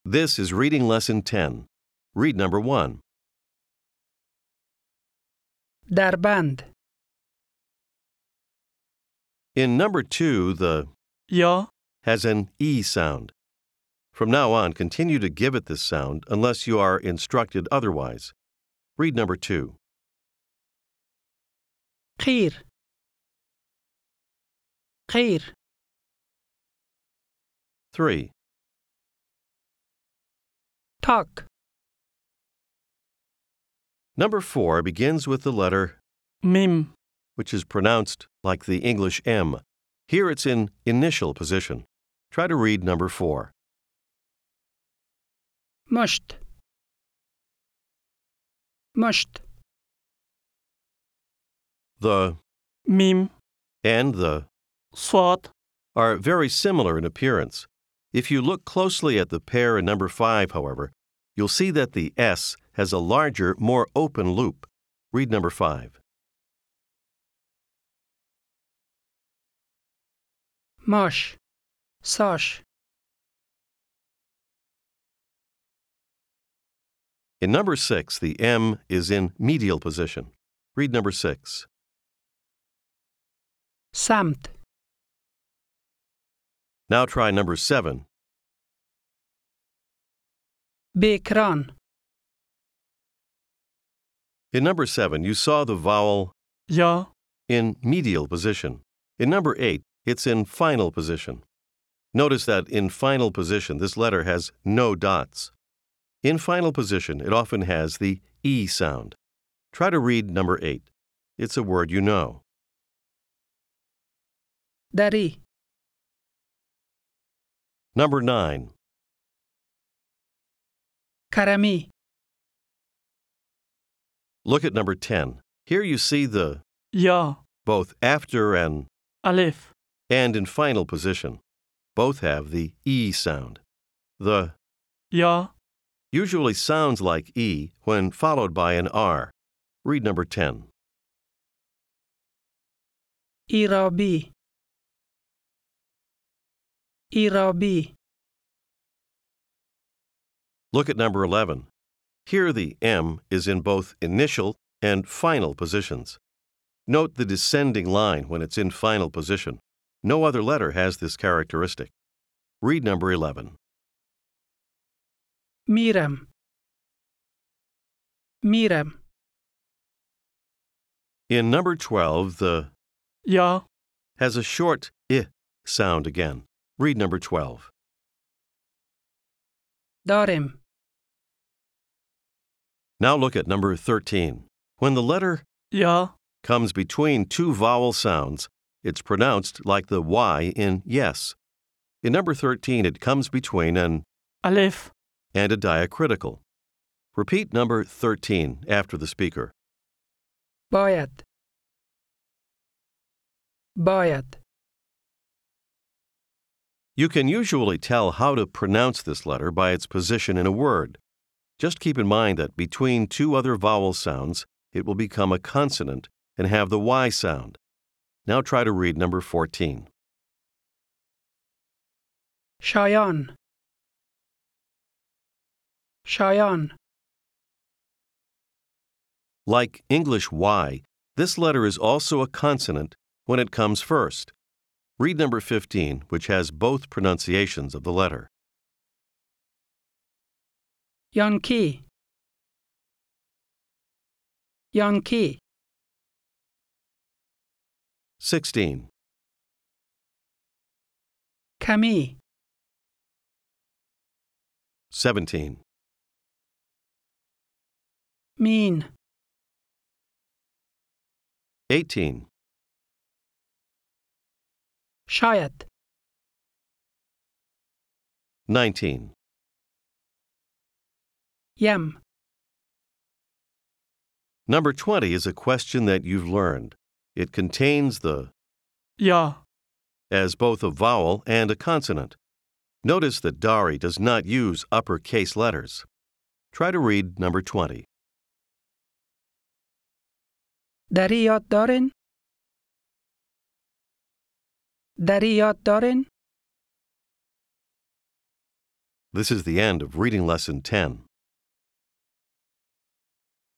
This is Reading Lesson 10. Read number 1. دربند. In number 2, the یا has an E sound. From now on, continue to give it this sound unless you are instructed otherwise. Read number 2. قیر. قیر. 3. تاک. Number 4 begins with the letter, میم. which is pronounced like the English M. Here it's in initial position. Try to read number 4. مشت. مشت. The میم. and the صاد. are very similar in appearance. If you look closely at the pair in number 5, however, you'll see that the S has a larger, more open loop. Read number 5. ماش. ساش. In number 6, the M is in medial position. Read number 6. سمت. Now try number 7. بیکران. In number 7, you saw the vowel یا in medial position. In number 8, it's in final position. Notice that in final position, this letter has no dots. In final position, it often has the E sound. Try to read number 8. It's a word you know. دری. Number 9. کرمی. Look at number 10. Here you see the یا both after الف. and in final position. Both have the E sound. The یا usually sounds like E when followed by an R. Read number 10. ایرابی. ایرابی. Look at number 11. Here the M is in both initial and final positions. Note the descending line when it's in final position. No other letter has this characteristic. Read number 11. میرم. میرم. In number 12, the یا has a short I sound again. Read number 12. دارم. Now look at number 13. When the letter یا comes between two vowel sounds, it's pronounced like the Y in yes. In number 13, it comes between an الف. and a diacritical. Repeat number 13 after the speaker. باید. باید. You can usually tell how to pronounce this letter by its position in a word. Just keep in mind that between two other vowel sounds, it will become a consonant and have the Y sound. Now try to read number 14. شایان. شایان. Like English Y, this letter is also a consonant when it comes first. Read number 15, which has both pronunciations of the letter. یانکی. یانکی. 16. کمی. 17. مین. 18. شاید. 19. یم. Number 20 is a question that you've learned. It contains the یا as both a vowel and a consonant. Notice that Dari does not use uppercase letters. Try to read number 20. دری یاد دارین؟ دری یاد دارین؟ This is the end of Reading Lesson 10.